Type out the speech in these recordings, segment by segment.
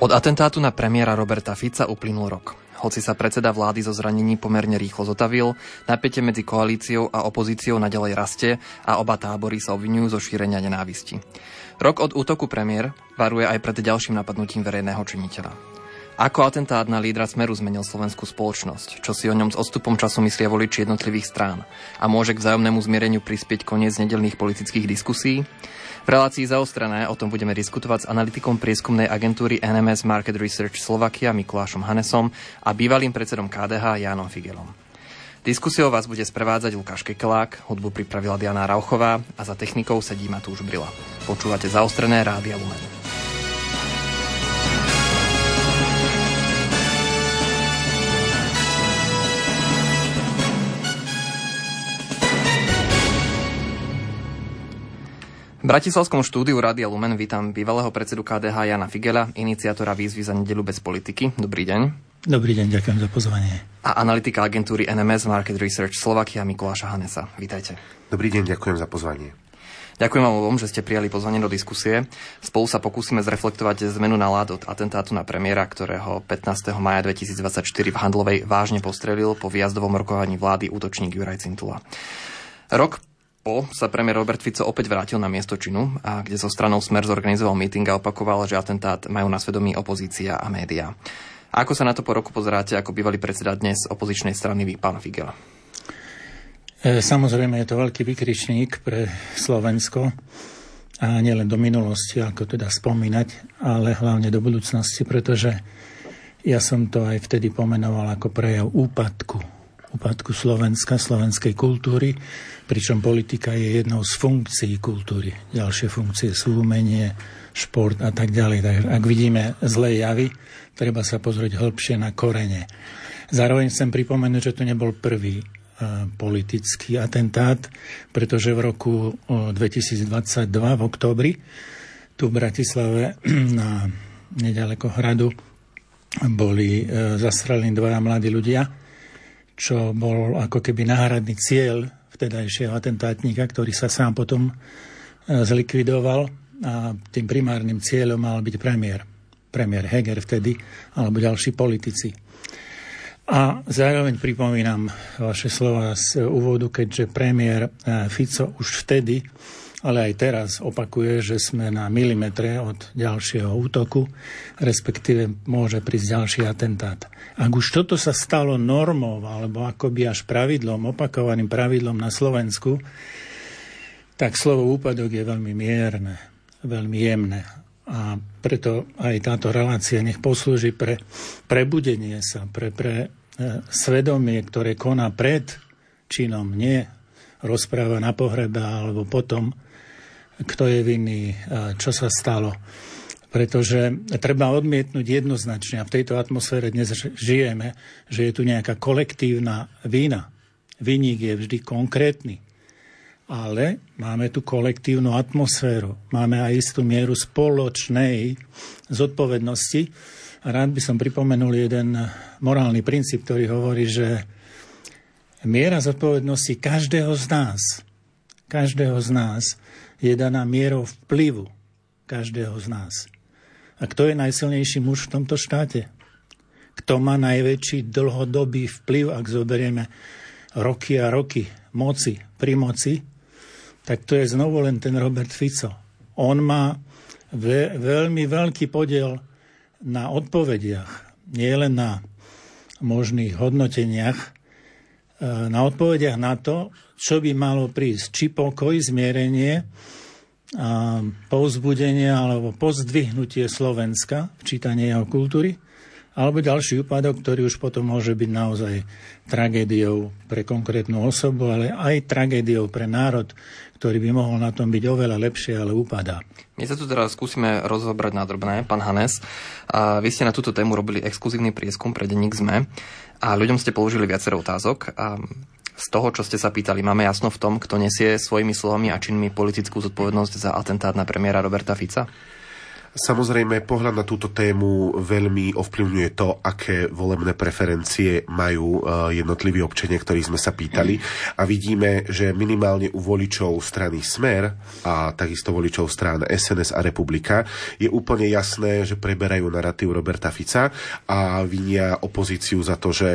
Od atentátu na premiéra Roberta Fica uplynul rok. Hoci sa predseda vlády zo zranení pomerne rýchlo zotavil, napätie medzi koalíciou a opozíciou naďalej rastie a oba tábory sa obviňujú zo šírenia nenávisti. Rok od útoku premiér varuje aj pred ďalším napadnutím verejného činiteľa. Ako atentát na lídra Smeru zmenil slovenskú spoločnosť? Čo si o ňom s odstupom času myslia voliči jednotlivých strán? A môže k vzájomnému zmiereniu prispieť koniec nedeľných politických diskusí? V relácii Zaostrené o tom budeme diskutovať s analytikom prieskumnej agentúry NMS Market Research Slovakia Mikulášom Hanesom a bývalým predsedom KDH Jánom Figelom. Diskusiou vás bude sprevádzať Lukáš Kekelák, hudbu pripravila Diana Rauchová a za technikou sedí Matúš Brila. Počúvate Zaostrené Rádia Lumen. V bratislavskom štúdiu Rádia Lumen vítam bývalého predsedu KDH Jána Figela, iniciátora výzvy za nedeľu bez politiky. Dobrý deň. Dobrý deň, ďakujem za pozvanie. A analytika agentúry NMS Market Research Slovakia Mikuláša Hanesa. Vítajte. Dobrý deň, ďakujem za pozvanie. Ďakujem vám obom, že ste prijali pozvanie do diskusie. Spolu sa pokúsime zreflektovať zmenu nálad od atentátu na premiéra, ktorého 15. mája 2024 v Handlovej vážne postrelil po výjazdovom rokovaní vlády útočník Juraj Cintula. Rok sa premiér Robert Fico opäť vrátil na miesto činu, kde so stranou Smer zorganizoval meeting a opakoval, že atentát majú na svedomí opozícia a médiá. A ako sa na to po roku pozeráte ako bývalý predseda dnes opozičnej strany vy, pán Figel? Samozrejme je to veľký vykričník pre Slovensko a nielen do minulosti, ako teda spomínať, ale hlavne do budúcnosti, pretože ja som to aj vtedy pomenoval ako prejav úpadku Slovenska, slovenskej kultúry, pričom politika je jednou z funkcií kultúry. Ďalšie funkcie sú umenie, šport a tak ďalej. Takže ak vidíme zlé javy, treba sa pozrieť hĺbšie na korene. Zároveň chcem pripomenúť, že to nebol prvý politický atentát, pretože v roku 2022 v októbri tu v Bratislave na nedaleko hradu boli zastrelení dvaja mladí ľudia, čo bol ako keby náhradný cieľ vtedajšieho atentátníka, ktorý sa sám potom zlikvidoval a tým primárnym cieľom mal byť premiér Heger vtedy, alebo ďalší politici. A zároveň pripomínam vaše slova z úvodu, keďže premiér Fico už vtedy, ale aj teraz opakuje, že sme na milimetre od ďalšieho útoku, respektíve môže prísť ďalší atentát. Ak už toto sa stalo normou, alebo akoby až pravidlom, opakovaným pravidlom na Slovensku, tak slovo úpadok je veľmi mierne, veľmi jemné. A preto aj táto relácia nech poslúži pre prebudenie sa, pre svedomie, ktoré koná pred činom, nie rozpráva na pohrebe alebo potom, kto je vinný, čo sa stalo. Pretože treba odmietnúť jednoznačne, a v tejto atmosfére dnes žijeme, že je tu nejaká kolektívna vina. Vinník je vždy konkrétny. Ale máme tu kolektívnu atmosféru. Máme aj istú mieru spoločnej zodpovednosti. A rád by som pripomenul jeden morálny princíp, ktorý hovorí, že miera zodpovednosti každého z nás je daná mierou vplyvu každého z nás. A kto je najsilnejší muž v tomto štáte? Kto má najväčší dlhodobý vplyv, ak zoberieme roky a roky moci, pri moci, tak to je znovu len ten Robert Fico. On má veľmi veľký podiel na odpovediach, nie len na možných hodnoteniach, na odpovediach na to, čo by malo prísť. Či pokoj, zmierenie, povzbudenie alebo pozdvihnutie Slovenska v čítaní jeho kultúry, alebo ďalší úpadok, ktorý už potom môže byť naozaj tragédiou pre konkrétnu osobu, ale aj tragédiou pre národ, ktorý by mohol na tom byť oveľa lepšie, ale upadá. My sa tu teraz skúsime rozobrať na drobné, pán Hanes. Vy ste na túto tému robili exkluzívny prieskum pre denník SME a ľuďom ste položili viacero otázok. Z toho, čo ste sa pýtali, máme jasno v tom, kto nesie svojimi slovami a činmi politickú zodpovednosť za atentát na premiéra Roberta Fica? Samozrejme, pohľad na túto tému veľmi ovplyvňuje to, aké volebné preferencie majú jednotliví občania, ktorí sme sa pýtali. A vidíme, že minimálne u voličov strany Smer a takisto voličov strán SNS a Republika je úplne jasné, že preberajú narratív Roberta Fica a vinia opozíciu za to, že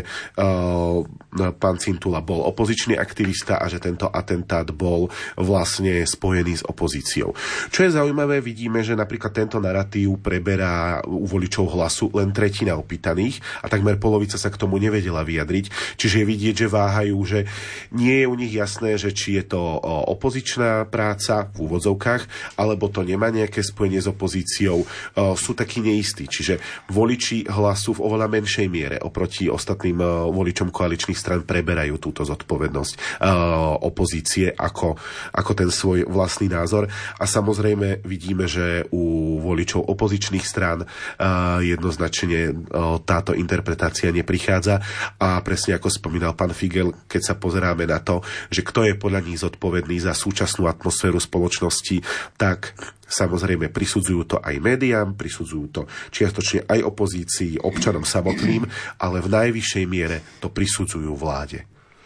pán Cintula bol opozičný aktivista a že tento atentát bol vlastne spojený s opozíciou. Čo je zaujímavé, vidíme, že napríklad tento narratív preberá u voličov Hlasu len tretina opýtaných a takmer polovica sa k tomu nevedela vyjadriť. Čiže je vidieť, že váhajú, že nie je u nich jasné, že či je to opozičná práca v úvodzovkách, alebo to nemá nejaké spojenie s opozíciou. Sú takí neistí. Čiže voliči Hlasu v oveľa menšej miere oproti ostatným voličom koaličných strán preberajú túto zodpovednosť opozície ako ten svoj vlastný názor. A samozrejme vidíme, že u voličov opozičných strán jednoznačne táto interpretácia neprichádza a presne ako spomínal pán Figel, keď sa pozeráme na to, že kto je podľa nich zodpovedný za súčasnú atmosféru spoločnosti, tak samozrejme prisudzujú to aj médiám, prisudzujú to čiastočne aj opozícii, občanom samotným, ale v najvyššej miere to prisudzujú vláde.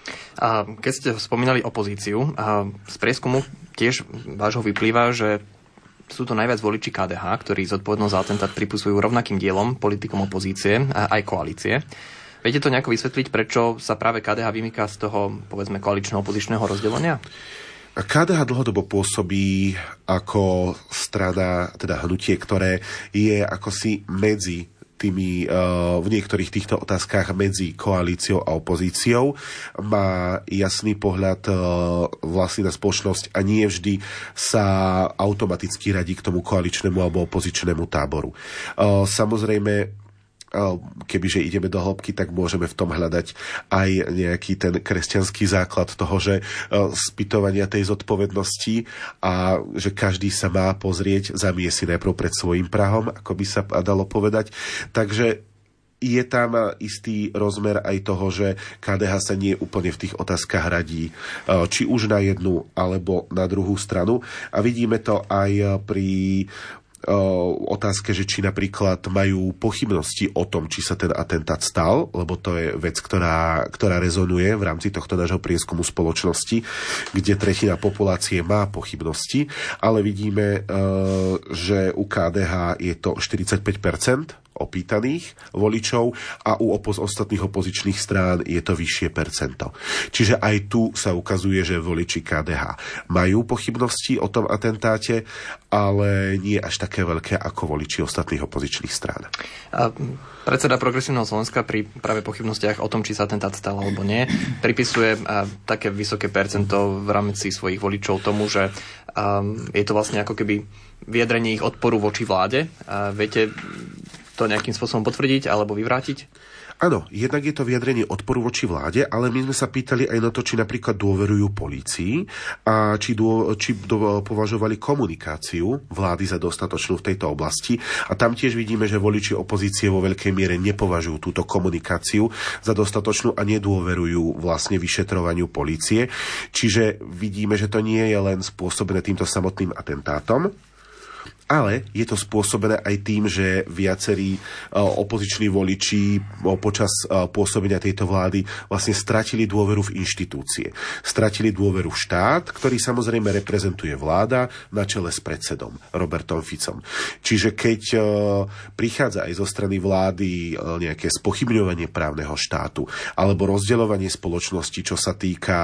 A keď ste spomínali opozíciu, z prieskumu tiež vášho vyplýva, že sú to najviac voliči KDH, ktorí zodpovednosť za atentát pripisujú rovnakým dielom politikom opozície a aj koalície. Viete to nejako vysvetliť, prečo sa práve KDH vymýka z toho, povedzme, koalično-opozičného rozdelenia? KDH dlhodobo pôsobí ako strana, teda hnutie, ktoré je akosi medzi tými, v niektorých týchto otázkach medzi koalíciou a opozíciou. Má jasný pohľad vlastne na spoločnosť a nie vždy sa automaticky radí k tomu koaličnému alebo opozičnému táboru. Samozrejme, kebyže ideme do hĺbky, tak môžeme v tom hľadať aj nejaký ten kresťanský základ toho, že spytovania tej zodpovednosti a že každý sa má pozrieť, zamie si najprv pred svojím prahom, ako by sa dalo povedať. Takže je tam istý rozmer aj toho, že KDH sa nie úplne v tých otázkach radí, či už na jednu alebo na druhú stranu. A vidíme to aj pri otázke, že či napríklad majú pochybnosti o tom, či sa ten atentát stal, lebo to je vec, ktorá rezonuje v rámci tohto nášho prieskumu spoločnosti, kde tretina populácie má pochybnosti, ale vidíme, že u KDH je to 45% opýtaných voličov a u ostatných opozičných strán je to vyššie percento. Čiže aj tu sa ukazuje, že voliči KDH majú pochybnosti o tom atentáte, ale nie až také veľké ako voliči ostatných opozičných strán. Predseda Progresívneho Slovenska pri práve pochybnostiach o tom, či sa atentát stal alebo nie, pripisuje také vysoké percento v rámci svojich voličov tomu, že je to vlastne ako keby vyjadrenie ich odporu voči vláde. Viete to nejakým spôsobom potvrdiť alebo vyvrátiť? Áno, jednak je to vyjadrenie odporu voči vláde, ale my sme sa pýtali aj na to, či napríklad dôverujú polícii a či považovali komunikáciu vlády za dostatočnú v tejto oblasti. A tam tiež vidíme, že voliči opozície vo veľkej miere nepovažujú túto komunikáciu za dostatočnú a nedôverujú vlastne vyšetrovaniu polície. Čiže vidíme, že to nie je len spôsobené týmto samotným atentátom, ale je to spôsobené aj tým, že viacerí opoziční voliči počas pôsobenia tejto vlády vlastne stratili dôveru v inštitúcie. Stratili dôveru v štát, ktorý samozrejme reprezentuje vláda na čele s predsedom Robertom Ficom. Čiže keď prichádza aj zo strany vlády nejaké spochybňovanie právneho štátu alebo rozdeľovanie spoločnosti, čo sa týka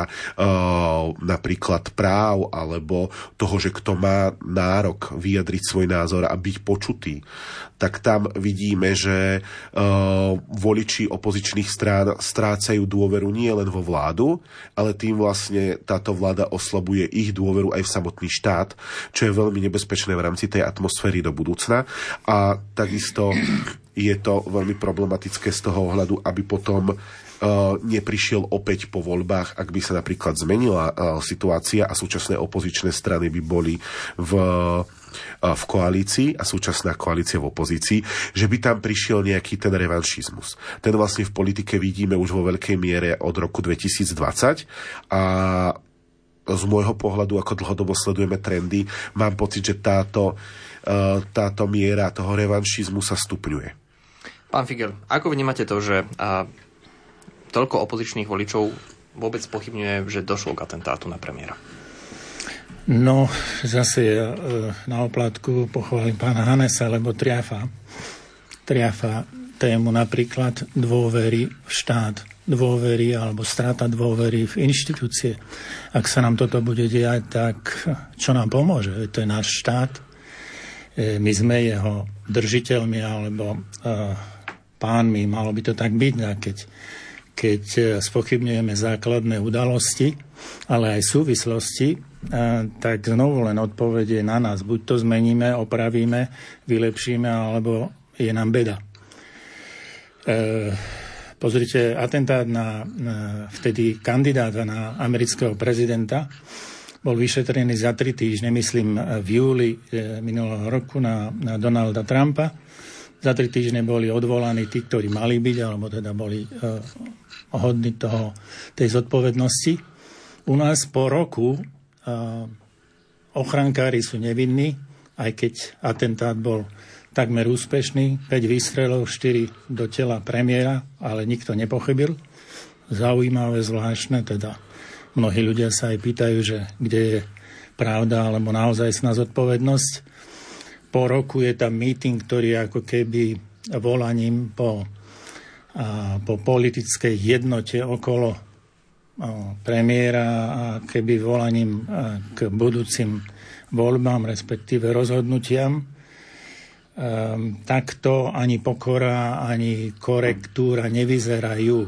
napríklad práv alebo toho, že kto má nárok vyjadriť svoj názor a byť počutý, tak tam vidíme, že voliči opozičných strán strácajú dôveru nie len vo vládu, ale tým vlastne táto vláda oslabuje ich dôveru aj v samotný štát, čo je veľmi nebezpečné v rámci tej atmosféry do budúcna. A takisto je to veľmi problematické z toho ohľadu, aby potom neprišiel opäť po voľbách, ak by sa napríklad zmenila situácia a súčasné opozičné strany by boli v koalícii a súčasná koalícia v opozícii, že by tam prišiel nejaký ten revanšizmus. Ten vlastne v politike vidíme už vo veľkej miere od roku 2020 a z môjho pohľadu, ako dlhodobo sledujeme trendy, mám pocit, že táto miera toho revanšizmu sa stupňuje. Pán Figer, ako vnímate to, že toľko opozičných voličov vôbec pochybňuje, že došlo k atentátu na premiéra? No, zase na oplátku pochválim pána Hanesa, lebo triafa tému napríklad dôvery v štát, dôvery alebo strata dôvery v inštitúcie. Ak sa nám toto bude diať, tak čo nám pomôže? To je náš štát. My sme jeho držiteľmi alebo pánmi, malo by to tak byť, keď spochybňujeme základné udalosti, ale aj súvislosti, tak znovu len odpoveď je na nás. Buď to zmeníme, opravíme, vylepšíme, alebo je nám beda. Pozrite, atentát na vtedy kandidáta na amerického prezidenta bol vyšetrený za 3 týždne, myslím v júli minulého roku na Donalda Trumpa. Za 3 týždne boli odvolaní tí, ktorí mali byť, alebo teda boli hodní tej zodpovednosti. U nás po roku ochrankári sú nevinní, aj keď atentát bol takmer úspešný, 5 výstrelov, 4 do tela premiéra, ale nikto nepochybil. Zaujímavé, zvláštne, teda mnohí ľudia sa aj pýtajú, že kde je pravda, alebo naozajstná zodpovednosť. Po roku je tam meeting, ktorý ako keby volaním po politickej jednote okolo premiéra a keby volaním k budúcim voľbám, respektíve rozhodnutiam. Takto ani pokora, ani korektúra nevyzerajú.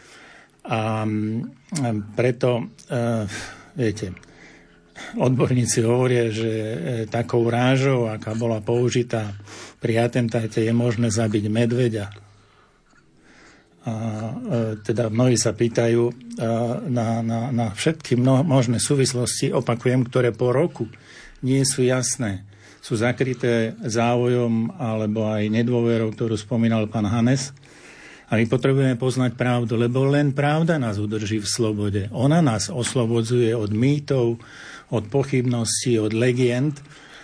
A preto, viete, odborníci hovoria, že takou rážou, aká bola použitá pri atentáte, je možné zabiť medveďa. A teda mnohí sa pýtajú na všetky možné súvislosti, opakujem, ktoré po roku nie sú jasné. Sú zakryté záujom alebo aj nedôverou, ktorú spomínal pán Hanes. A my potrebujeme poznať pravdu, lebo len pravda nás udrží v slobode. Ona nás oslobodzuje od mýtov, od pochybností, od legend.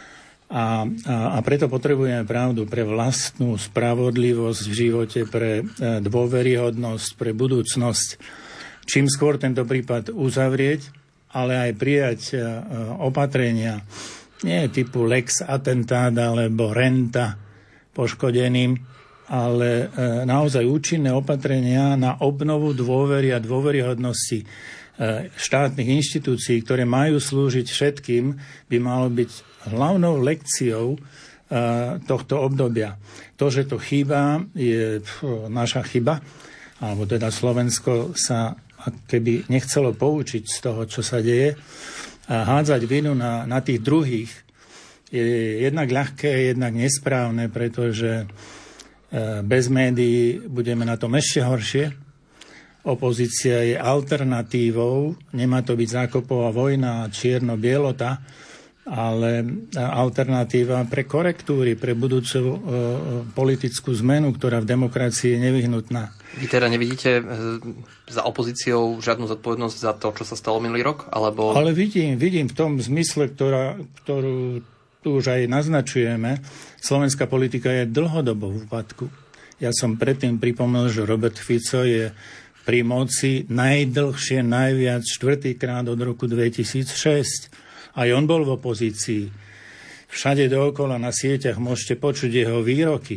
A preto potrebujeme pravdu pre vlastnú spravodlivosť v živote, pre dôveryhodnosť, pre budúcnosť. Čím skôr tento prípad uzavrieť, ale aj prijať opatrenia, nie typu lex atentát alebo renta poškodeným, ale naozaj účinné opatrenia na obnovu dôvery a dôveryhodnosti štátnych inštitúcií, ktoré majú slúžiť všetkým, by malo byť hlavnou lekciou tohto obdobia. To, že to chýba, je naša chyba, alebo teda Slovensko sa keby nechcelo poučiť z toho, čo sa deje, a hádzať vinu na tých druhých je jednak ľahké, jednak nesprávne, pretože bez médií budeme na tom ešte horšie. Opozícia je alternatívou, nemá to byť zákopová vojna, čierno-bielota, ale alternatíva pre korektúry, pre budúcu politickú zmenu, ktorá v demokracii je nevyhnutná. Vy teda nevidíte za opozíciou žiadnu zodpovednosť za to, čo sa stalo minulý rok? Alebo... Ale vidím v tom zmysle, ktorú tu už aj naznačujeme. Slovenská politika je dlhodobo v úpadku. Ja som predtým pripomínal, že Robert Fico je pri moci najdlhšie, najviac 4-krát od roku 2006. Aj on bol v opozícii. Všade dookola na sieťach môžete počuť jeho výroky,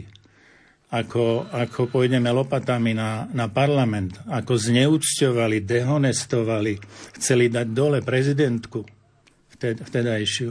ako pôjdeme lopatami na parlament, ako zneúcťovali, dehonestovali, chceli dať dole prezidentku vtedajšiu.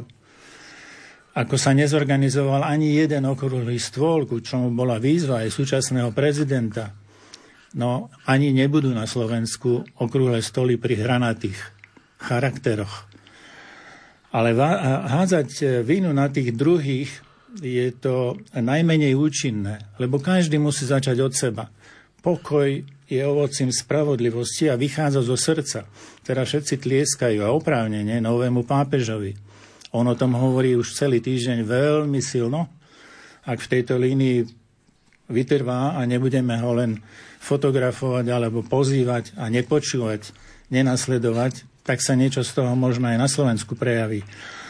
Ako sa nezorganizoval ani jeden okrúhly stôl, ku čomu bola výzva aj súčasného prezidenta. No ani nebudú na Slovensku okrúhle stoly pri hranatých charakteroch. Ale hádzať vinu na tých druhých je to najmenej účinné, lebo každý musí začať od seba. Pokoj je ovocím spravodlivosti a vychádza zo srdca. Teda všetci tlieskajú a oprávnene novému pápežovi. On o tom hovorí už celý týždeň veľmi silno. Ak v tejto línii vytrvá a nebudeme ho len fotografovať alebo pozývať a nepočúvať, nenasledovať, tak sa niečo z toho možno aj na Slovensku prejaví.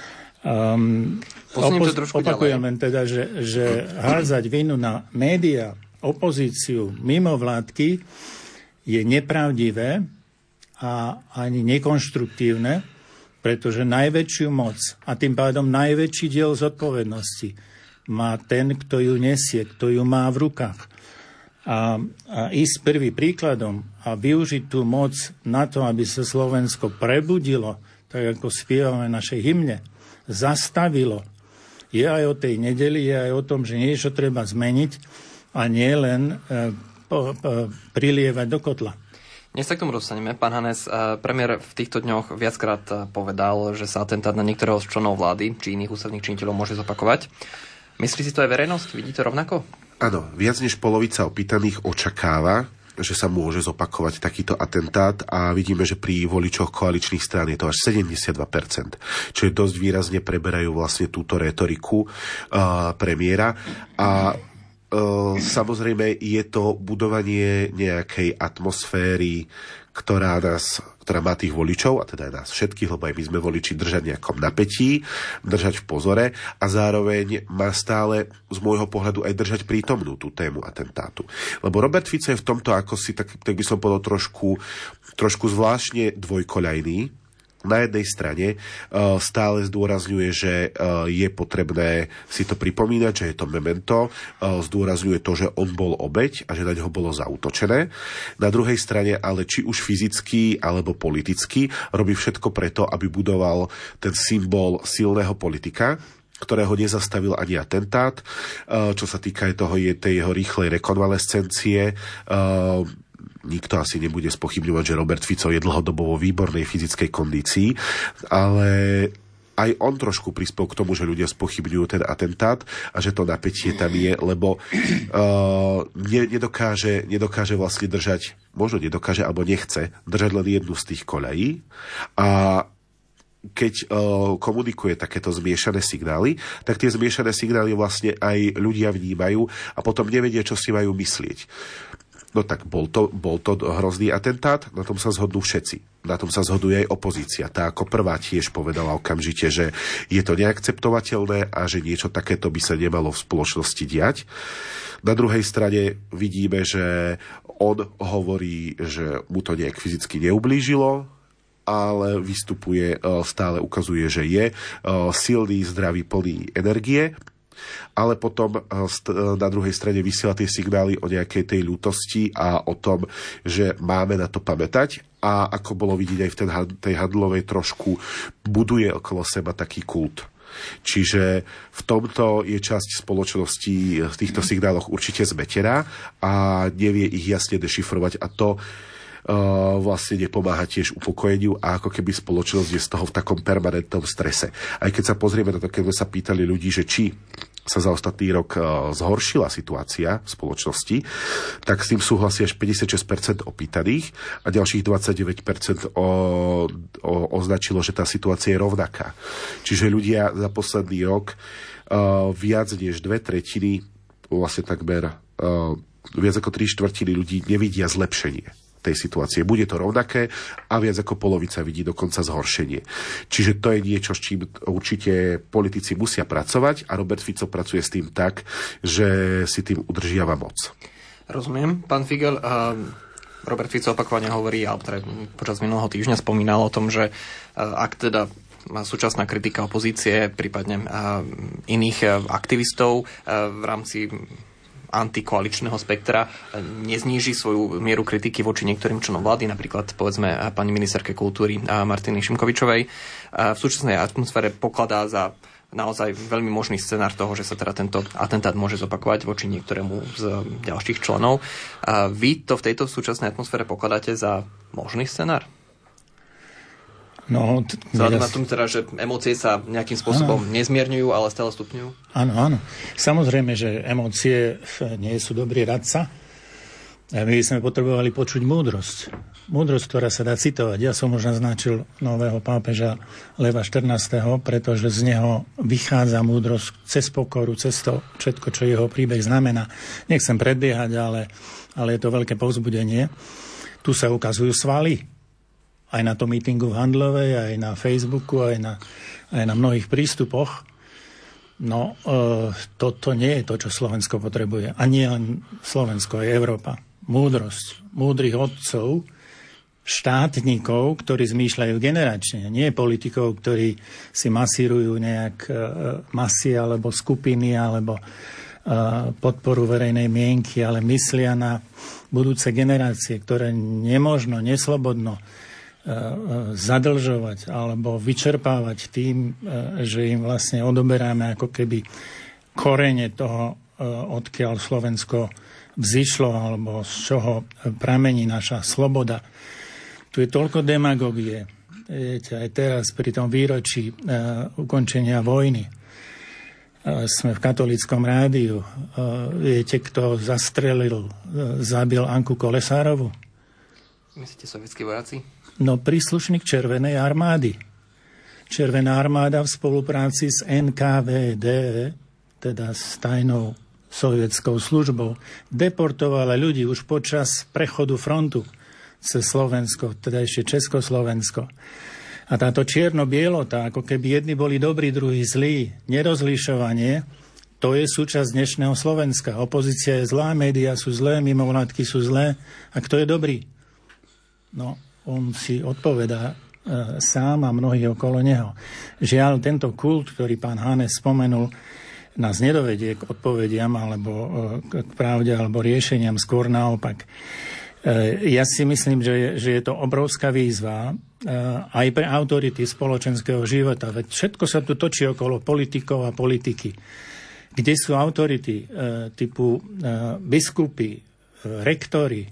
Opakujem len teda, že hádzať vinu na médiá, opozíciu, mimovládky je nepravdivé a ani nekonštruktívne, pretože najväčšiu moc a tým pádom najväčší diel zodpovednosti má ten, kto ju nesie, kto ju má v rukách. A ísť prvý príkladom a využiť tú moc na to, aby sa Slovensko prebudilo, tak ako spievame našej hymne, zastavilo. Je aj o tej nedeli, je aj o tom, že niečo treba zmeniť a nie len prilievať do kotla. Dnes sa k tomu dostaneme. Pán Hanes, premiér v týchto dňoch viackrát povedal, že sa atentát na niektorého z členov vlády či iných ústavných činiteľov môže zopakovať. Myslí si to aj verejnosť? Vidí to rovnako? Áno, viac než polovica opýtaných očakáva, že sa môže zopakovať takýto atentát a vidíme, že pri voličoch koaličných strán je to až 72%, čo je dosť výrazne preberajú vlastne túto retoriku premiéra a samozrejme je to budovanie nejakej atmosféry, ktorá má tých voličov, a teda aj nás všetkých, lebo aj my sme voliči, držať nejakom napätí, držať v pozore a zároveň má stále z môjho pohľadu aj držať prítomnú tú tému atentátu. Lebo Robert Fico je v tomto ako si, tak by som povedal, trošku zvláštne dvojkoľajný. Na jednej strane stále zdôrazňuje, že je potrebné si to pripomínať, že je to memento, zdôrazňuje to, že on bol obeť a že na ňo bolo zaútočené. Na druhej strane, ale či už fyzicky alebo politicky, robí všetko preto, aby budoval ten symbol silného politika, ktorého nezastavil ani atentát. Čo sa týka aj tej jeho rýchlej rekonvalescencie, nikto asi nebude spochybňovať, že Robert Fico je dlhodobo vo výbornej fyzickej kondícii, ale aj on trošku prispel k tomu, že ľudia spochybňujú ten atentát a že to napätie tam je, lebo nedokáže vlastne držať, možno nedokáže, alebo nechce držať len jednu z tých koľají a keď komunikuje takéto zmiešané signály, tak tie zmiešané signály vlastne aj ľudia vnímajú a potom nevedia, čo si majú myslieť. No tak bol to hrozný atentát, na tom sa zhodnú všetci. Na tom sa zhoduje aj opozícia. Tá ako prvá tiež povedala okamžite, že je to neakceptovateľné a že niečo takéto by sa nemalo v spoločnosti diať. Na druhej strane vidíme, že on hovorí, že mu to nejak fyzicky neublížilo, ale vystupuje, stále ukazuje, že je silný, zdravý, plný energie. Ale potom na druhej strane vysiela tie signály o nejakej tej ľútosti a o tom, že máme na to pamätať a ako bolo vidieť aj v tej Handlovej trošku buduje okolo seba taký kult. Čiže v tomto je časť spoločnosti v týchto signáloch určite zmetená a nevie ich jasne dešifrovať a to vlastne nepomáha tiež upokojeniu a ako keby spoločnosť je z toho v takom permanentnom strese. Aj keď sa pozrieme na to, keď sme sa pýtali ľudí, že či sa za ostatný rok zhoršila situácia v spoločnosti, tak s tým súhlasí až 56% opýtaných a ďalších 29% označilo, že tá situácia je rovnaká. Čiže ľudia za posledný rok viac než 2/3, vlastne takmer viac ako 3/4 ľudí nevidia zlepšenie tej situácie. Bude to rovnaké a viac ako polovica vidí dokonca zhoršenie. Čiže to je niečo, s čím určite politici musia pracovať a Robert Fico pracuje s tým tak, že si tým udržiava moc. Rozumiem. Pán Figel, Robert Fico opakovane hovorí, alebo teda počas minulého týždňa spomínal o tom, že ak teda súčasná kritika opozície, prípadne iných aktivistov v rámci antikoaličného spektra nezníži svoju mieru kritiky voči niektorým členom vlády, napríklad povedzme pani ministerke kultúry Martiny Šimkovičovej. V súčasnej atmosfére pokladá za naozaj veľmi možný scenár toho, že sa teda tento atentát môže zopakovať voči niektorému z ďalších členov. Vy to v tejto súčasnej atmosfére pokladáte za možný scenár? No, vzhľadom na tom teda, že emócie sa nejakým spôsobom nezmierňujú, ale stále stupňujú? Áno. Samozrejme, že emócie nie sú dobrý radca. My by sme potrebovali počuť múdrosť. Múdrosť, ktorá sa dá citovať. Ja som už naznačil nového pápeža Leva XIV, pretože z neho vychádza múdrosť cez pokoru, cez to všetko, čo jeho príbeh znamená. Nechcem predbiehať, ale je to veľké povzbudenie. Tu sa ukazujú svaly. aj na tom mítingu v Handlovej, aj na Facebooku, aj na mnohých prístupoch. No, toto nie je to, čo Slovensko potrebuje. A nie len Slovensko, aj Európa. Múdrosť, múdrych otcov, štátnikov, ktorí zmýšľajú generačne. Nie politikov, ktorí si masírujú nejak masy alebo skupiny alebo podporu verejnej mienky, ale myslia na budúce generácie, ktoré nemožno, neslobodno zadlžovať alebo vyčerpávať tým, že im vlastne odoberáme ako keby korene toho, odkiaľ Slovensko vzišlo alebo z čoho pramení naša sloboda. Tu je toľko demagógie. Viete, aj teraz pri tom výročí ukončenia vojny sme v katolíckom rádiu. Viete, kto zabil Anku Kolesárovu? Myslíte sovietskí vojaci? No, príslušník Červenej armády. Červená armáda v spolupráci s NKVD, teda s tajnou sovietskou službou, deportovala ľudí už počas prechodu frontu cez Slovensko, teda ešte Československo. A táto čierno-bielota, ako keby jedni boli dobrí, druhí zlí, nerozlišovanie, to je súčasť dnešného Slovenska. Opozícia je zlá, médiá sú zlé, mimovládky sú zlé. A kto je dobrý? No, on si odpovedá sám a mnohí okolo neho. Žiaľ, tento kult, ktorý pán Hanes spomenul, nás nedovedie k odpovediam alebo k pravde alebo riešeniam, skôr naopak. Ja si myslím, že je to obrovská výzva aj pre autority spoločenského života. Veď všetko sa tu točí okolo politikov a politiky. Kde sú autority typu biskupy, rektori,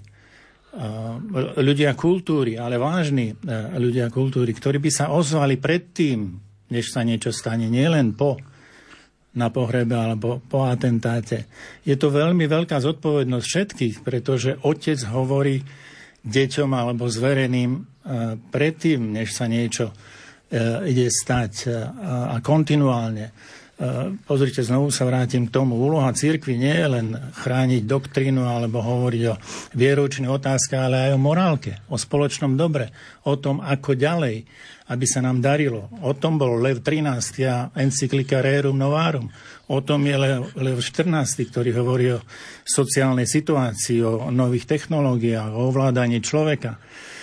ľudia kultúry, ale vážni ľudia kultúry, ktorí by sa ozvali predtým, než sa niečo stane, nielen na pohrebe alebo po atentáte. Je to veľmi veľká zodpovednosť všetkých, pretože otec hovorí deťom alebo zvereným predtým, než sa niečo ide stať a kontinuálne. Pozrite, znovu sa vrátim k tomu. Úloha cirkvi nie je len chrániť doktrínu alebo hovoriť o vieroučných otázkach, ale aj o morálke, o spoločnom dobre, o tom, ako ďalej, aby sa nám darilo. O tom bol Lev XIII a encyklika Rerum Novarum. O tom je Lev XIV, ktorý hovorí o sociálnej situácii, o nových technológiách, o ovládaní človeka.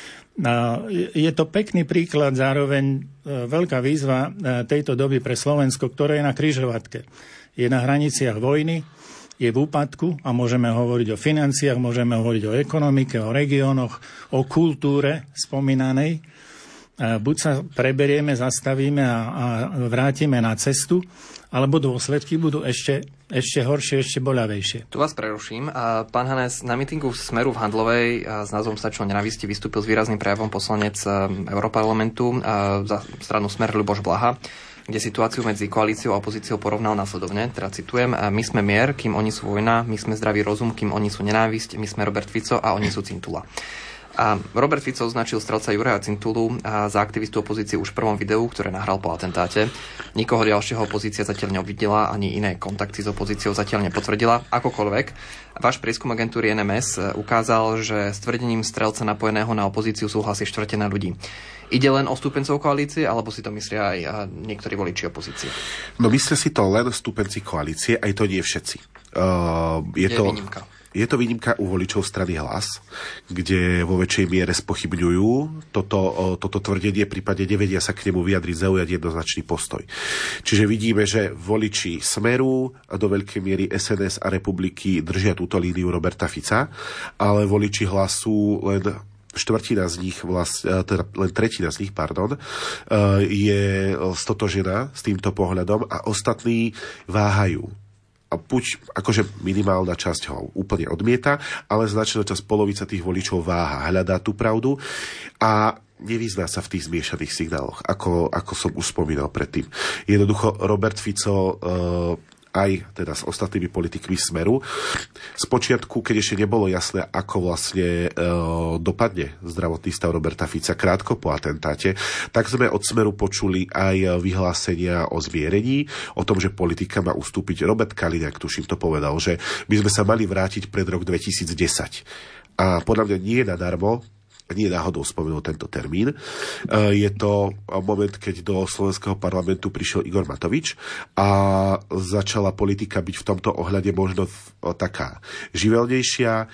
Je to pekný príklad, zároveň veľká výzva tejto doby pre Slovensko, ktoré je na križovatke. Je na hraniciach vojny, je v úpadku a môžeme hovoriť o financiách, môžeme hovoriť o ekonomike, o regiónoch, o kultúre spomínanej. Buď sa preberieme, zastavíme a vrátime na cestu, alebo dôsledky budú ešte horšie, ešte boľavejšie. Tu vás preruším. Pán Hanes, na mítingu Smeru v Handlovej s názvom Stačilo nenávisti vystúpil s výrazným prejavom poslanec Europarlamentu za stranu Smer Ľuboš Blaha, kde situáciu medzi koalíciou a opozíciou porovnal následovne, teda citujem: my sme mier, kým oni sú vojna, my sme zdravý rozum, kým oni sú nenávisť, my sme Robert Fico a oni sú Cintula. A Robert Fico označil strelca Juraja Cintulu za aktivistu opozície už v prvom videu, ktoré nahral po atentáte. Nikoho ďalšieho opozícia zatiaľ neobvidela, ani iné kontakty s opozíciou zatiaľ nepotvrdila. Akokoľvek, váš prieskum agentúry NMS ukázal, že s tvrdením strelca napojeného na opozíciu súhlasí štvrtina ľudí. Ide len o stúpencov koalície, alebo si to myslia aj niektorí voliči opozície? No myslia si to len stúpenci koalície, aj to nie všetci. Je to výnimka. Je to výnimka u voličov strany Hlas, kde vo väčšej miere spochybňujú toto tvrdenie, prípadne nevedia sa k nemu vyjadriť, zaujať jednoznačný postoj. Čiže vidíme, že voliči Smeru a do veľkej miery SNS a Republiky držia túto líniu Roberta Fica, ale voliči Hlasu len štvrtina z nich, teda len tretina z nich, je stotožená s týmto pohľadom a ostatní váhajú. A buď akože minimálna časť ho úplne odmieta, ale značná časť, polovica tých voličov váha, hľadá tú pravdu a nevyzná sa v tých zmiešaných signáloch, ako som už spomínal predtým. Jednoducho Robert Fico aj teda s ostatnými politikmi Smeru. Spočiatku, keď ešte nebolo jasné, ako vlastne dopadne zdravotný stav Roberta Fica krátko po atentáte, tak sme od Smeru počuli aj vyhlásenia o zmierení, o tom, že politika má ustúpiť. Robert Kaliňák, tuším, to povedal, že by sme sa mali vrátiť pred rok 2010. A podľa mňa nie nadarmo nie náhodou spomenul tento termín. Je to moment, keď do slovenského parlamentu prišiel Igor Matovič a začala politika byť v tomto ohľade možno taká živelnejšia,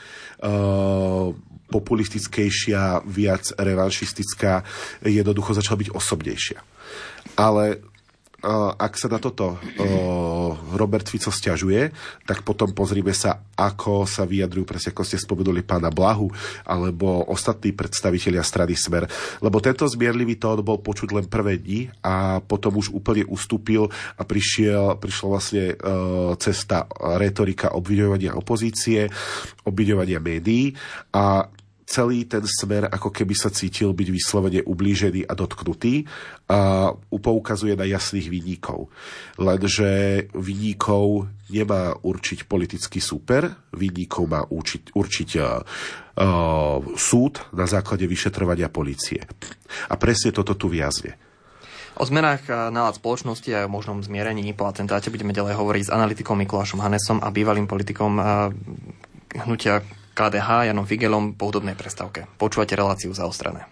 populistickejšia, viac revanšistická, jednoducho začala byť osobnejšia. Ale ak sa na toto Robert Fico sťažuje, tak potom pozrime sa, ako sa vyjadrujú, presne ako ste spomenuli pána Blahu, alebo ostatní predstavitelia strany Smer. Lebo tento zmierlivý tón bol počuť len prvé dni a potom už úplne ustúpil a prišla vlastne cesta retorika obviňovania opozície, obviňovania médií a celý ten Smer ako keby sa cítil byť vyslovene ublížený a dotknutý a poukazuje na jasných vinníkov. Lenže vinníkov nemá určiť politický súper, vinníkov má určiť súd na základe vyšetrovania polície. A presne toto tu viazne. O zmenách nálad spoločnosti a o možnom zmierení po atentáte budeme ďalej hovoriť s analytikom Mikulášom Hanesom a bývalým politikom hnutia KDH Janom Figelom po hudobnej prestávke. Počúvate reláciu Zaostrené.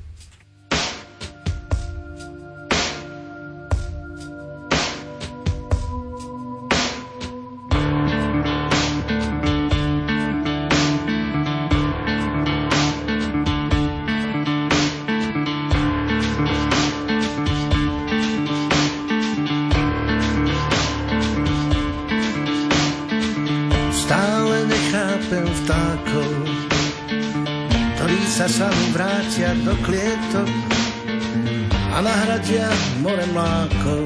Do klietok a nahradia more mlákov.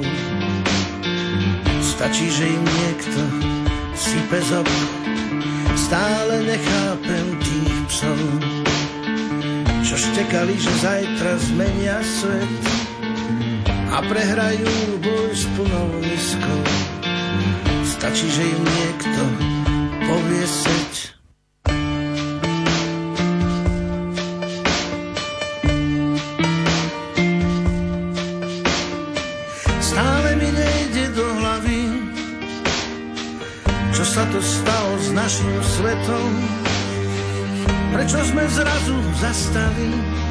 Stačí, že im niekto sype zob. Stále nechápem tých psov, čo štekali, že zajtra zmenia svet a prehrajú boj s plnou miskou. Stačí, že im niekto povie seď. Sa to stalo s našim svetom? Prečo sme zrazu zastali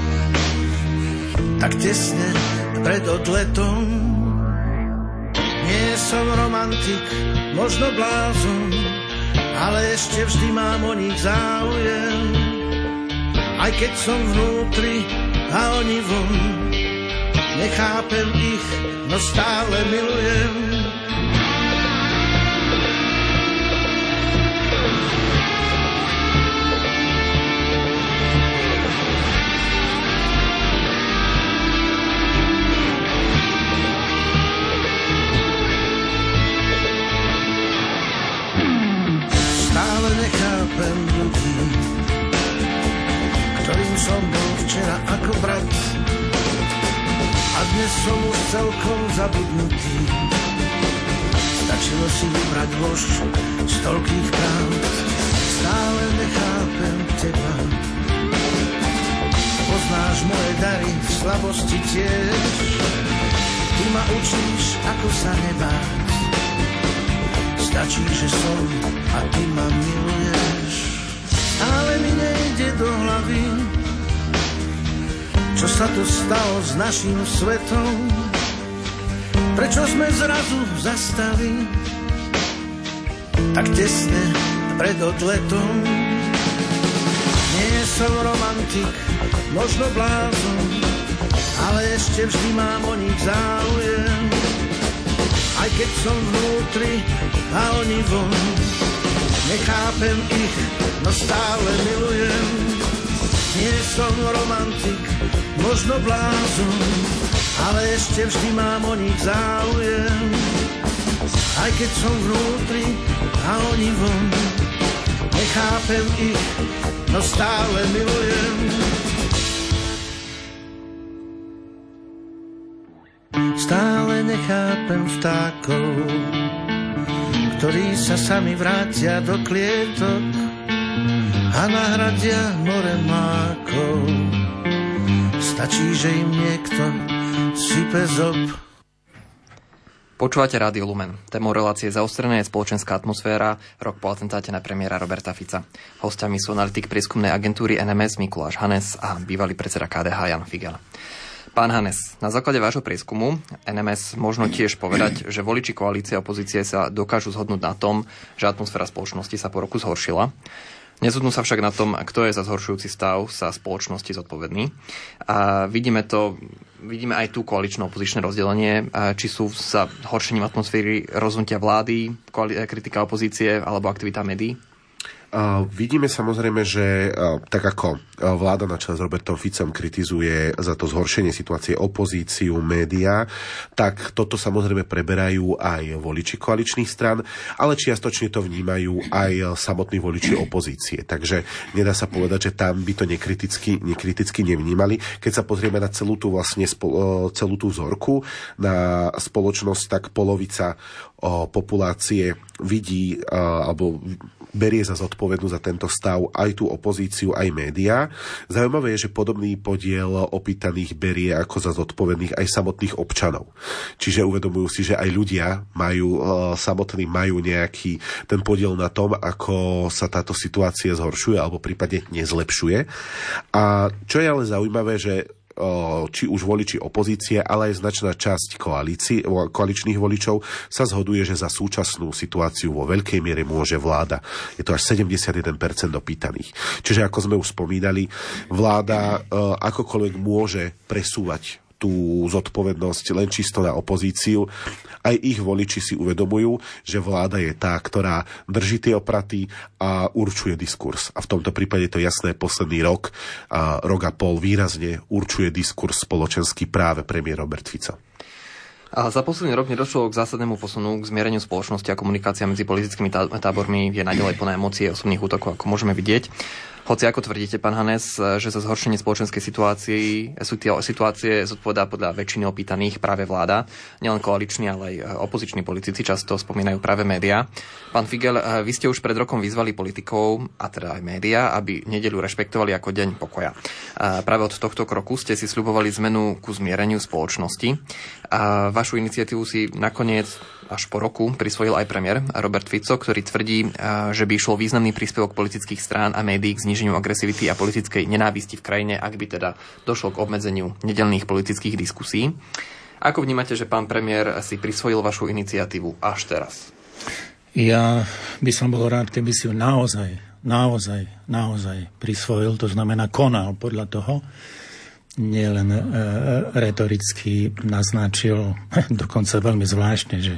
tak tesne pred odletom? Nie som romantik, možno blázon, ale ešte vždy mám o nich záujem. Aj keď som vnútri a oni von, nechápem ich, no stále milujem. Nechápem ľudí, ktorým som bol včera ako brat a dnes som už celkom zabudnutý. Stačilo si vybrať lož z toľkých práv. Stále nechápem teba. Poznáš moje dary, slabosti tiež. Ty ma učíš, ako sa nebáť. Stačí, že som a ty ma miluješ. Ale mi nejde do hlavy, čo sa to stalo s našim svetom. Prečo sme zrazu zastali tak tesne pred odletom? Nie som romantik, možno blázon, ale ešte vždy mám o nich záujem. Aj keď som vnútri a oni von, nechápem ich, no stále milujem. Nie som romantik, možno blázon, ale ešte vždy mám o nich záujem. Aj keď som vnútri a oni von, nechápem ich, no stále milujem. Stále nechápem vtákov, ktorí sa sami vrátia do klietok a nahradia more mákov. Stačí, že im niekto sype zob. Počúvate Rádio Lumen. Témou relácie Zaostrená je spoločenská atmosféra, rok po atentáte na premiéra Roberta Fica. Hostiami sú analytik prieskumnej agentúry NMS Mikuláš Hanes a bývalý predseda KDH Jan Figel. Pán Hanes, na základe vášho prieskumu NMS možno tiež povedať, že voliči koalície a opozície sa dokážu zhodnúť na tom, že atmosféra spoločnosti sa po roku zhoršila. Nezhodnú sa však na tom, kto je za zhoršujúci stav sa spoločnosti zodpovedný. A vidíme aj tu koalično-opozičné rozdelenie, či sú sa horšením atmosféry rozhodnutia vlády, kritika opozície alebo aktivita médií. Vidíme samozrejme, že tak ako vláda na čele s Robertom Ficom kritizuje za to zhoršenie situácie opozíciu, médiá, tak toto samozrejme preberajú aj voliči koaličných strán, ale čiastočne to vnímajú aj samotní voliči opozície. Takže nedá sa povedať, že tam by to nekriticky nevnímali. Keď sa pozrieme na celú tú vzorku, na spoločnosť, tak polovica populácie vidí alebo berie za zodpovednú za tento stav aj tú opozíciu, aj médiá. Zaujímavé je, že podobný podiel opýtaných berie ako za zodpovedných aj samotných občanov. Čiže uvedomujú si, že aj ľudia samotní majú nejaký ten podiel na tom, ako sa táto situácia zhoršuje alebo prípadne nezlepšuje. A čo je ale zaujímavé, že či už voliči opozície, ale aj značná časť koaličných voličov sa zhoduje, že za súčasnú situáciu vo veľkej miere môže vláda. Je to až 71% opýtaných. Čiže ako sme už spomínali, vláda akokoľvek môže presúvať tú zodpovednosť len čisto na opozíciu. Aj ich voliči si uvedomujú, že vláda je tá, ktorá drží tie opraty a určuje diskurs. A v tomto prípade to jasné, posledný rok a pol výrazne určuje diskurs spoločenský práve premiér Robert Fico. A za posledný rok nedošlo k zásadnému posunu k zmiereniu spoločnosti a komunikácia medzi politickými tábormi je naďalej plná emócií a osobných útokov, ako môžeme vidieť. Hoci ako tvrdíte, pán Hanes, že za zhoršenie spoločenskej situácie zodpovedá podľa väčšiny opýtaných práve vláda, nielen koaliční, ale aj opoziční politici často spomínajú práve médiá. Pán Figel, vy ste už pred rokom vyzvali politikov, a teda aj médiá, aby nedeľu rešpektovali ako deň pokoja. Práve od tohto kroku ste si sľubovali zmenu ku zmiereniu spoločnosti. Vašu iniciatívu si nakoniec až po roku prisvojil aj premiér Robert Fico, ktorý tvrdí, že by išlo významný príspevok politických strán a médií k zníženiu agresivity a politickej nenávisti v krajine, ak by teda došlo k obmedzeniu nedeľných politických diskusí. Ako vnímate, že pán premiér si prisvojil vašu iniciatívu až teraz? Ja by som bol rád, keby si ju naozaj prisvojil, to znamená konal podľa toho, nielen retoricky naznačil, dokonca veľmi zvláštne, že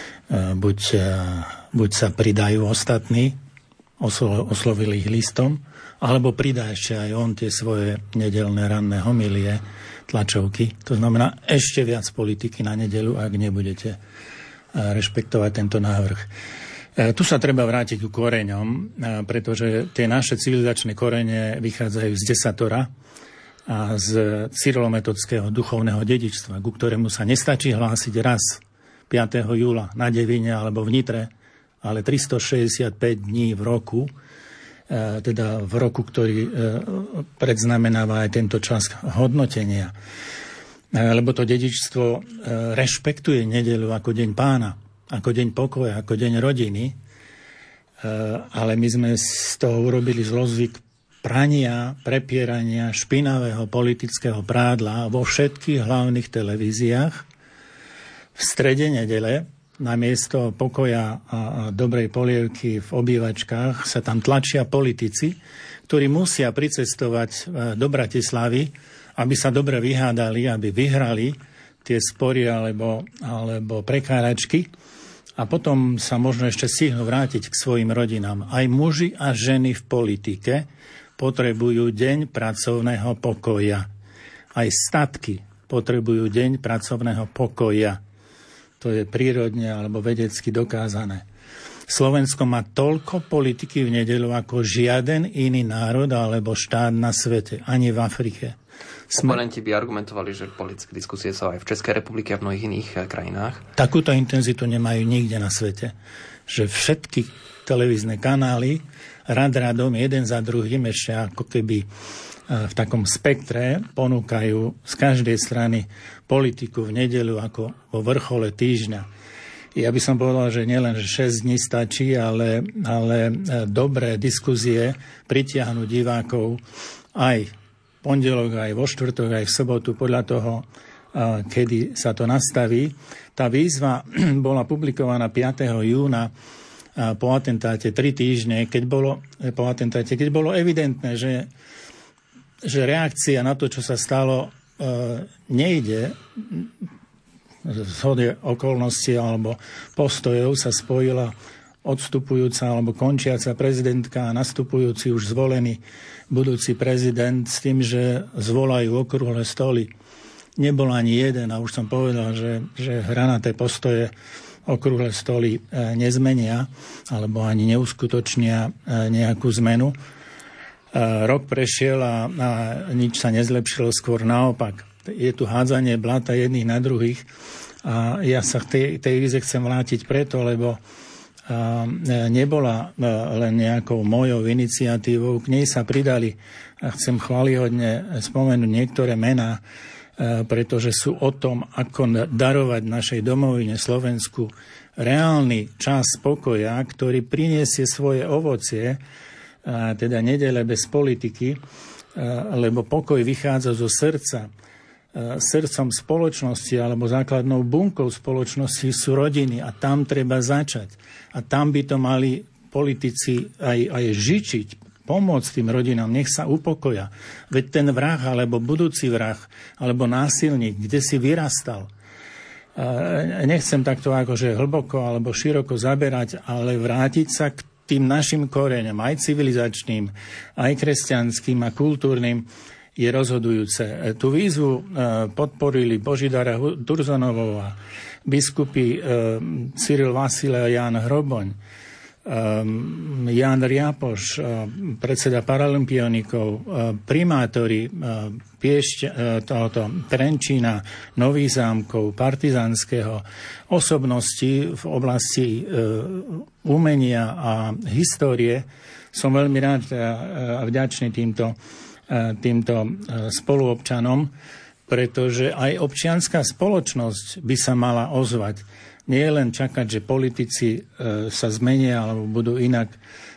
buď sa pridajú ostatní, oslovil ich listom, alebo pridá ešte aj on tie svoje nedeľné ranné homilie, tlačovky. To znamená ešte viac politiky na nedeľu, ak nebudete rešpektovať tento návrh. Tu sa treba vrátiť ku koreňom, pretože tie naše civilizačné korene vychádzajú z desatora, a z cyrilometodského duchovného dedičstva, ku ktorému sa nestačí hlásiť raz 5. júla na Devine alebo v Nitre, ale 365 dní v roku, teda v roku, ktorý predznamenáva aj tento čas hodnotenia. Lebo to dedičstvo rešpektuje nedeľu ako deň Pána, ako deň pokoja, ako deň rodiny, ale my sme z toho urobili zlozvyk prania, prepierania špinavého politického prádla vo všetkých hlavných televíziách. V strede nedele namiesto pokoja a dobrej polievky v obývačkách sa tam tlačia politici, ktorí musia pricestovať do Bratislavy, aby sa dobre vyhádali, aby vyhrali tie spory alebo prekáračky a potom sa možno ešte stihnú vrátiť k svojim rodinám. Aj muži a ženy v politike potrebujú deň pracovného pokoja. Aj statky potrebujú deň pracovného pokoja. To je prírodne alebo vedecky dokázané. Slovensko má toľko politiky v nedeľu ako žiaden iný národ alebo štát na svete, ani v Afrike. Oponenti by argumentovali, že politické diskusie sú aj v Českej republike a v mnohých iných krajinách. Takúto intenzitu nemajú nikde na svete. Že všetky televízne kanály radom jeden za druhým ešte ako keby v takom spektre ponúkajú z každej strany politiku v nedeľu ako vo vrchole týždňa. Ja by som povedal, že nielen, že 6 dní stačí, ale dobré diskusie pritiahnu divákov aj pondelok, aj vo štvrtok, aj v sobotu, podľa toho, kedy sa to nastaví. Tá výzva bola publikovaná 5. júna po atentáte, 3 týždne, keď bolo evidentné, že reakcia na to, čo sa stalo, nejde. Zhode okolností alebo postojov sa spojila odstupujúca alebo končiaca prezidentka a nastupujúci už zvolený budúci prezident s tým, že zvolajú okrúhle stoly. Nebol ani jeden a už som povedal, že hranaté postoje okrúhle stoly nezmenia alebo ani neuskutočnia nejakú zmenu. Rok prešiel a nič sa nezlepšilo, skôr naopak. Je tu hádzanie blata jedných na druhých a ja sa tej víze chcem vrátiť preto, lebo nebola len nejakou mojou iniciatívou, k nej sa pridali a chcem chválihodne spomenúť niektoré mená, pretože sú o tom, ako darovať našej domovine Slovensku reálny čas pokoja, ktorý priniesie svoje ovocie, teda nedele bez politiky, lebo pokoj vychádza zo srdca. Srdcom spoločnosti alebo základnou bunkou spoločnosti sú rodiny a tam treba začať. A tam by to mali politici aj žičiť, pomôcť tým rodinám, nech sa upokoja. Veď ten vrah alebo budúci vrah alebo násilník, kde si vyrastal. Nechcem takto akože hlboko alebo široko zaberať, ale vrátiť sa k tým našim koreňom, aj civilizačným, aj kresťanským a kultúrnym, je rozhodujúce. Tú výzvu podporili Božidara Turzonová, biskupy Cyril Vasile a Ján Hroboň, Ján Riapoš, predseda paralympionikov, primátori Trenčína, Nových Zámkov, Partizanského, osobnosti v oblasti umenia a histórie. Som veľmi rád a vďačný týmto spoluobčanom, pretože aj občianská spoločnosť by sa mala ozvať. Nie len čakať, že politici sa zmenia alebo budú inak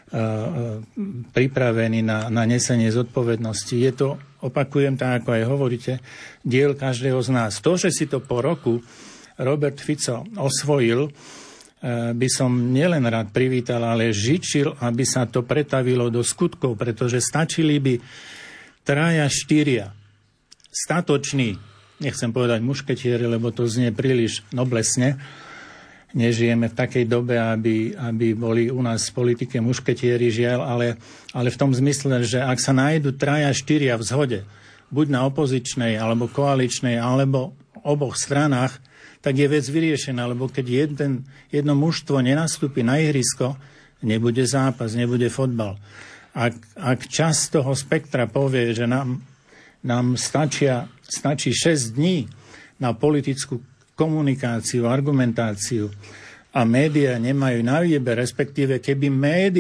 pripravení na nesenie zodpovednosti. Je to, opakujem tak, ako aj hovoríte, diel každého z nás. To, že si to po roku Robert Fico osvojil, by som nielen rád privítal, ale žičil, aby sa to pretavilo do skutkov, pretože stačili by 3-4 statoční, nechcem povedať mušketieri, lebo to znie príliš noblesne. Nežijeme v takej dobe, aby boli u nás v politike mušketieri, žiaľ, ale v tom zmysle, že ak sa nájdu 3-4 v zhode, buď na opozičnej, alebo koaličnej, alebo oboch stranách, tak je vec vyriešená, lebo keď jedno mužstvo nenastúpi na ihrisko, nebude zápas, nebude fotbal. Ak časť toho spektra povie, že nám stačí 6 dní na politickú komunikáciu, argumentáciu a médiá nemajú na výber, respektíve keby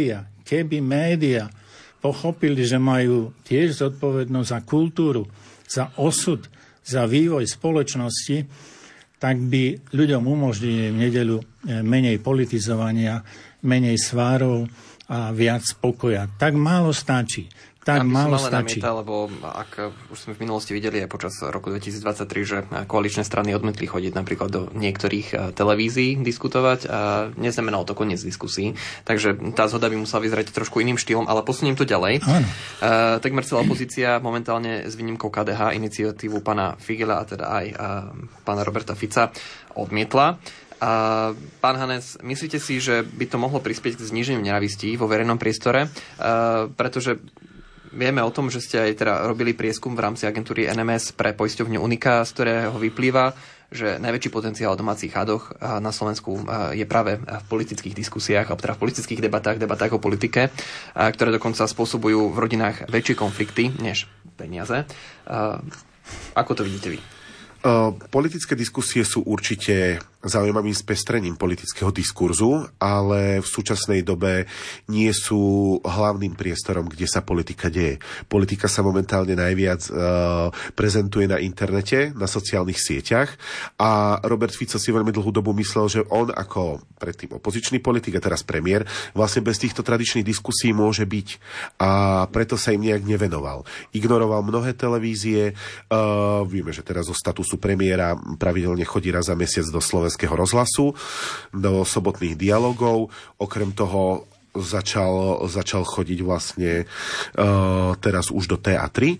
médiá pochopili, že majú tiež zodpovednosť za kultúru, za osud, za vývoj spoločnosti, tak by ľuďom umožnili v nedeľu menej politizovania, menej svárov a viac pokoja. Tak málo stačí. Tak málo stačí. Lebo ak už sme v minulosti videli aj počas roku 2023, že koaličné strany odmietli chodiť napríklad do niektorých televízií diskutovať a neznamenalo to koniec diskusí. Takže tá zhoda by musela vyzerať trošku iným štýlom, ale posuniem to ďalej. Takmer celá opozícia momentálne s výnimkou KDH iniciatívu pána Figela a teda aj pána Roberta Fica odmietla. Pán Hanes, myslíte si, že by to mohlo prispieť k zníženiu nenávistí vo verejnom priestore? Pretože vieme o tom, že ste aj teda robili prieskum v rámci agentúry NMS pre poisťovňu Unika, z ktorého vyplýva, že najväčší potenciál v domácich hádoch na Slovensku je práve v politických diskusiách, alebo teda v politických debatách o politike, ktoré dokonca spôsobujú v rodinách väčšie konflikty než peniaze. Ako to vidíte vy? Politické diskusie sú určite zaujímavým spestrením politického diskurzu, ale v súčasnej dobe nie sú hlavným priestorom, kde sa politika deje. Politika sa momentálne najviac prezentuje na internete, na sociálnych sieťach a Robert Fico si veľmi dlhú dobu myslel, že on ako predtým opozičný politik a teraz premiér vlastne bez týchto tradičných diskusí môže byť a preto sa im nejak nevenoval. Ignoroval mnohé televízie, vieme, že teraz zo statusu premiéra pravidelne chodí raz za mesiac do Slovenského rozhlasu, do sobotných dialogov. Okrem toho začal chodiť vlastne teraz už do teatry.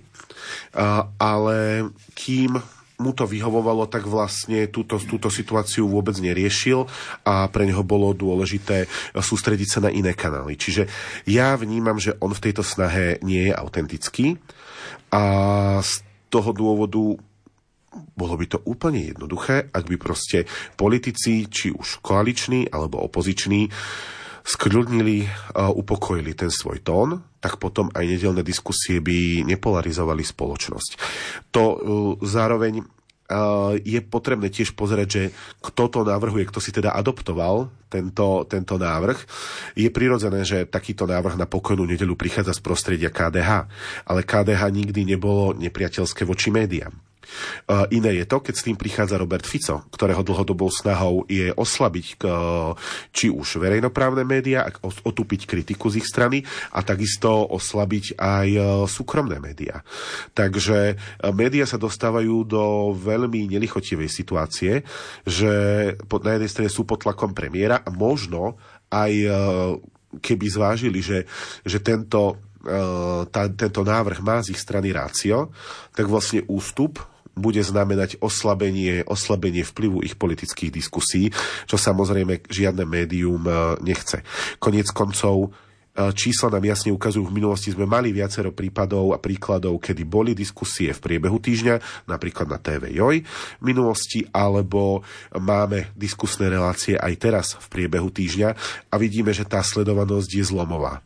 Ale kým mu to vyhovovalo, tak vlastne túto situáciu vôbec neriešil a pre neho bolo dôležité sústrediť sa na iné kanály. Čiže ja vnímam, že on v tejto snahe nie je autentický a z toho dôvodu bolo by to úplne jednoduché, ak by proste politici, či už koaliční alebo opoziční, skľudnili, upokojili ten svoj tón, tak potom aj nedeľné diskusie by nepolarizovali spoločnosť. To zároveň je potrebné tiež pozrieť, že kto to navrhuje, kto si teda adoptoval tento návrh. Je prirodzené, že takýto návrh na pokojnú nedeľu prichádza z prostredia KDH, ale KDH nikdy nebolo nepriateľské voči médiám. Iné je to, keď s tým prichádza Robert Fico, ktorého dlhodobou snahou je oslabiť či už verejnoprávne médiá, otúpiť kritiku z ich strany a takisto oslabiť aj súkromné médiá. Takže médiá sa dostávajú do veľmi nelichotivej situácie, že na jednej strane sú pod tlakom premiéra a možno aj keby zvážili, že tento návrh má z ich strany rácio, tak vlastne ústup bude znamenať oslabenie vplyvu ich politických diskusí, čo samozrejme žiadne médium nechce. Koniec koncov čísla nám jasne ukazujú, v minulosti sme mali viacero prípadov a príkladov, kedy boli diskusie v priebehu týždňa, napríklad na TV Joj v minulosti, alebo máme diskusné relácie aj teraz v priebehu týždňa a vidíme, že tá sledovanosť je zlomová.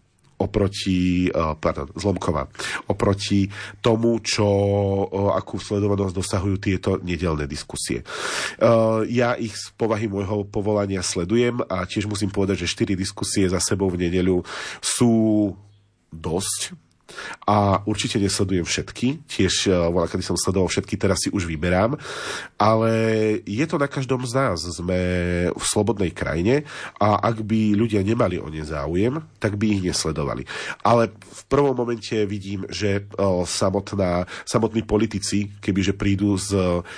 Zlomková. Oproti tomu, akú sledovanosť dosahujú tieto nedeľné diskusie. Ja ich z povahy môjho povolania sledujem a tiež musím povedať, že 4 diskusie za sebou v nedeľu sú dosť. A určite nesledujem všetky, tiež kedy som sledoval všetky, teraz si už vyberám, ale je to na každom z nás, sme v slobodnej krajine a ak by ľudia nemali o ne záujem, tak by ich nesledovali. Ale v prvom momente vidím, že samotní politici, kebyže prídu s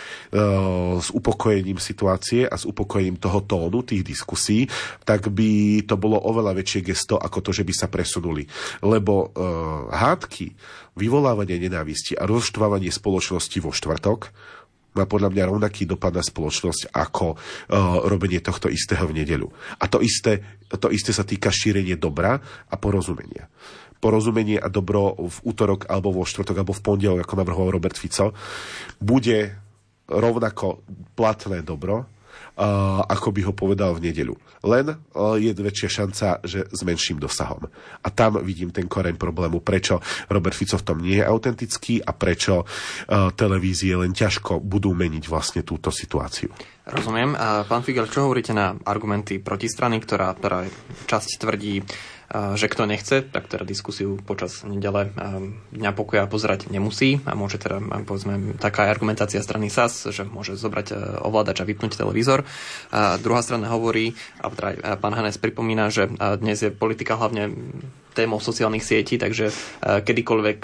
upokojením situácie a s upokojením toho tónu, tých diskusí, tak by to bolo oveľa väčšie gesto ako to, že by sa presunuli. Lebo hádky, vyvolávanie nenávisti a rozštvávanie spoločnosti vo štvrtok má podľa mňa rovnaký dopad na spoločnosť ako robenie tohto istého v nedeľu. A to isté sa týka šírenie dobra a porozumenia. Porozumenie a dobro v útorok alebo vo štvrtok alebo v pondelok, ako navrhoval Robert Fico, bude rovnako platné dobro, ako by ho povedal v nedeľu. Len je väčšia šanca, že s menším dosahom. A tam vidím ten koreň problému, prečo Robert Fico v tom nie je autentický a prečo televízie len ťažko budú meniť vlastne túto situáciu. Rozumiem. A pán Figer, čo hovoríte na argumenty protistrany, ktorá časť tvrdí, že kto nechce, tak teda diskusiu počas nedele Dňa pokoja pozerať nemusí a môže teda, povedzme, taká argumentácia strany SAS, že môže zobrať ovládač a vypnúť televízor. A druhá strana hovorí, a teda pán Hanes pripomína, že dnes je politika hlavne témou sociálnych sietí, takže kedykoľvek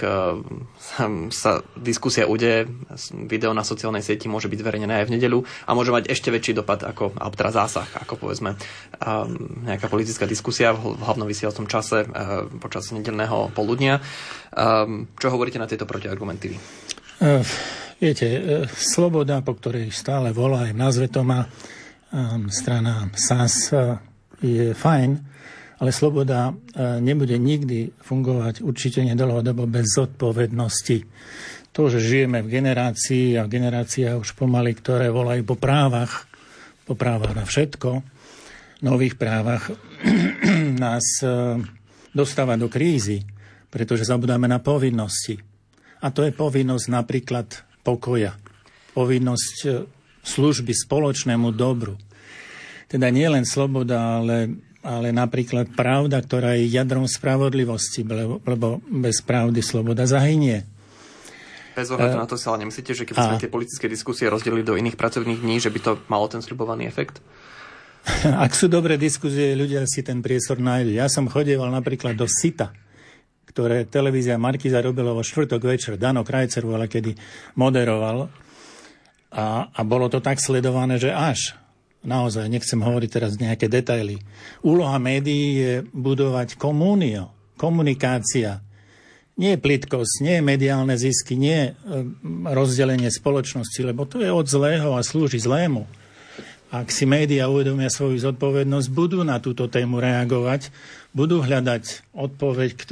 sa diskusia udeje, video na sociálnej sieti môže byť zverejnené aj v nedeľu a môže mať ešte väčší dopad ako teda zásah, ako povedzme nejaká politická diskusia v hlavnom vysielacom čase počas nedeľného poludnia. Čo hovoríte na tieto protiargumenty? Viete, sloboda, po ktorej stále volá, aj v názve to má strana SAS, je fajn, ale sloboda nebude nikdy fungovať určite nedlhodobo bez zodpovednosti. To, že žijeme v generácii a generácia už pomaly, ktoré volajú po právach na všetko, nových právach, nás dostáva do krízy, pretože zabudáme na povinnosti. A to je povinnosť napríklad pokoja. povinnosť služby spoločnému dobru. Teda nie len sloboda, ale napríklad pravda, ktorá je jadrom spravodlivosti, lebo bez pravdy sloboda zahynie. Bez ohľadu na to si ale nemyslíte, že keby sme tie politické diskusie rozdelili do iných pracovných dní, že by to malo ten sľubovaný efekt? Ak sú dobré diskusie, ľudia si ten priestor nájdu. Ja som chodieval napríklad do SITA, ktoré televízia Markíza robila vo štvrtok večer. Dano Krajcer, ale kedy moderoval. A bolo to tak sledované, že až. Naozaj, nechcem hovoriť teraz nejaké detaily. Úloha médií je budovať komunikácia. Nie plytkosť, nie mediálne zisky, nie rozdelenie spoločnosti, lebo to je od zlého a slúži zlému. Ak si médiá uvedomia svoju zodpovednosť, budú na túto tému reagovať, budú hľadať odpoveď,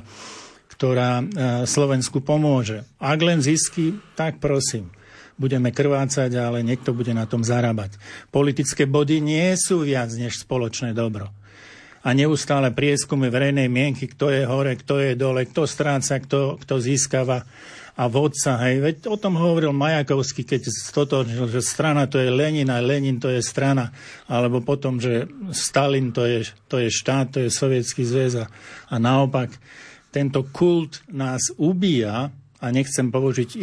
ktorá Slovensku pomôže. Ak len zisky, tak prosím. Budeme krvácať, ale niekto bude na tom zarábať. Politické body nie sú viac než spoločné dobro. A neustále prieskumy verejnej mienky, kto je hore, kto je dole, kto stráca, kto získava a vodca. Hej. Veď o tom hovoril Majakovský, keď stotočnil, že strana to je Lenin a Lenin to je strana. Alebo potom, že Stalin to je štát, to je Sovietský zväz a naopak. Tento kult nás ubíja a nechcem použiť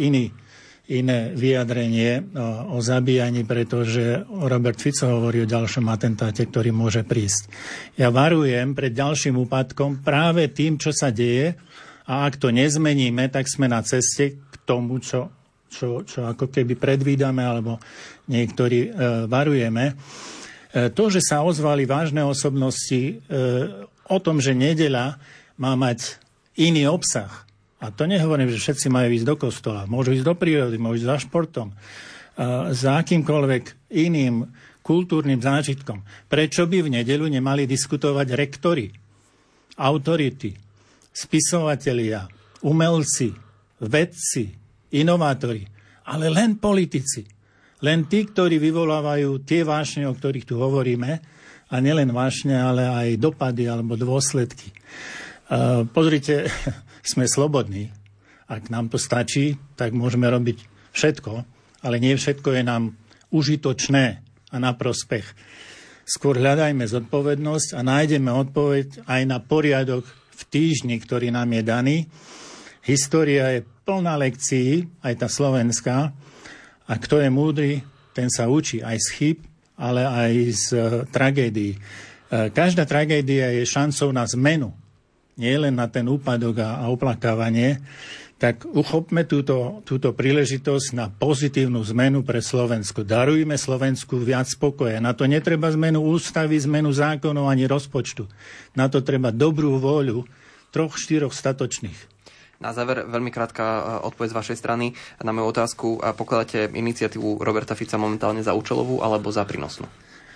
iné vyjadrenie o zabíjaní, pretože Robert Fico hovorí o ďalšom atentáte, ktorý môže prísť. Ja varujem pred ďalším úpadkom práve tým, čo sa deje, a ak to nezmeníme, tak sme na ceste k tomu, čo ako keby predvídame, alebo niektorí varujeme. To, že sa ozvali vážne osobnosti o tom, že nedeľa má mať iný obsah, a to nehovorím, že všetci majú ísť do kostola. Môžu ísť do prírody, môžu ísť za športom, za akýmkoľvek iným kultúrnym zážitkom. Prečo by v nedeľu nemali diskutovať rektori, autority, spisovatelia, umelci, vedci, inovátori, ale len politici. Len tí, ktorí vyvolávajú tie vášne, o ktorých tu hovoríme, a nielen vášne, ale aj dopady alebo dôsledky. Pozrite, sme slobodní. Ak nám to stačí, tak môžeme robiť všetko, ale nie všetko je nám užitočné a na prospech. Skôr hľadajme zodpovednosť a nájdeme odpoveď aj na poriadok v týždni, ktorý nám je daný. História je plná lekcií, aj tá slovenská, a kto je múdry, ten sa učí aj z chýb, ale aj z tragédií. Každá tragédia je šancou na zmenu, nie len na ten úpadok a oplakávanie, tak uchopme túto príležitosť na pozitívnu zmenu pre Slovensko. Darujme Slovensku viac spokoja. Na to netreba zmenu ústavy, zmenu zákonov ani rozpočtu. Na to treba dobrú vôľu 3-4 statočných. Na záver veľmi krátka odpoveď z vašej strany na moju otázku. Pokladáte iniciatívu Roberta Fica momentálne za účelovú alebo za prínosnú?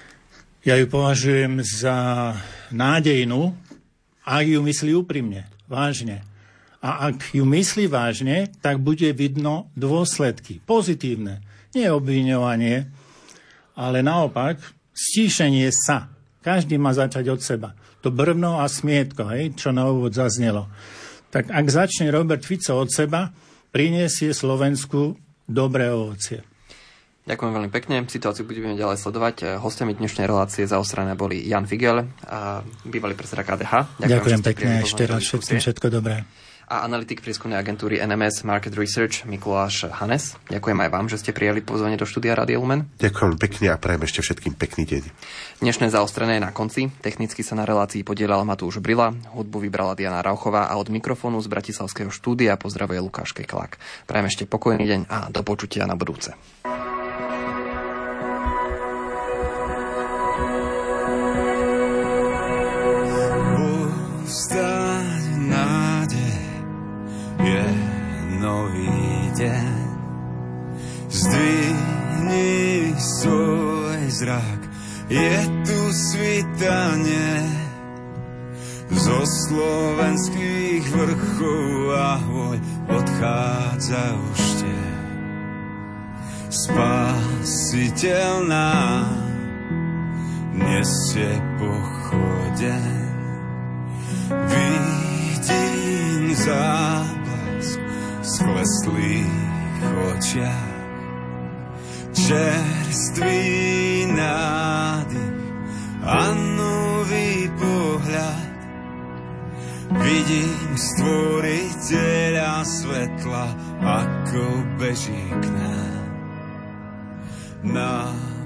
Ja ju považujem za nádejnú, ak ju myslí úprimne, vážne. A ak ju myslí vážne, tak bude vidno dôsledky. Pozitívne. Nie obviňovanie, ale naopak stíšenie sa. Každý má začať od seba. To brvno a smietko, čo na úvod zaznelo. Tak ak začne Robert Fico od seba, priniesie Slovensku dobré ovocie. Ďakujem veľmi pekne. Situáciu budeme ďalej sledovať. Hostiami dnešnej relácie Zaostrené boli Jan Figel, bývalý predseda KDH. Ďakujem pekne ešte raz všetko dobré. A analytik prieskumnej agentúry NMS Market Research Mikuláš Hanes. Ďakujem aj vám, že ste prijali pozvanie do štúdia Rádia Lumen. Ďakujem pekne a prajem ešte všetkým pekný deň. Dnešné Zaostrené je na konci. Technicky sa na relácii podielal Matúš Brila, hudbu vybrala Diana Rauchová a od mikrofónu z bratislavského štúdia pozdravuje Lukáš Keklák. Prajem ešte pokojný deň a do počutia na budúce. Zdvihni svoj zrak, je tu svitanie zo slovenských vrchov, ahoj, odchádza už tie. Spasiteľ nám nesie pochodeň, vidím záblask skleslých očiach. čerstvý nádych a nový pohľad. Vidím stvoriteľa svetla, ako beží k nám.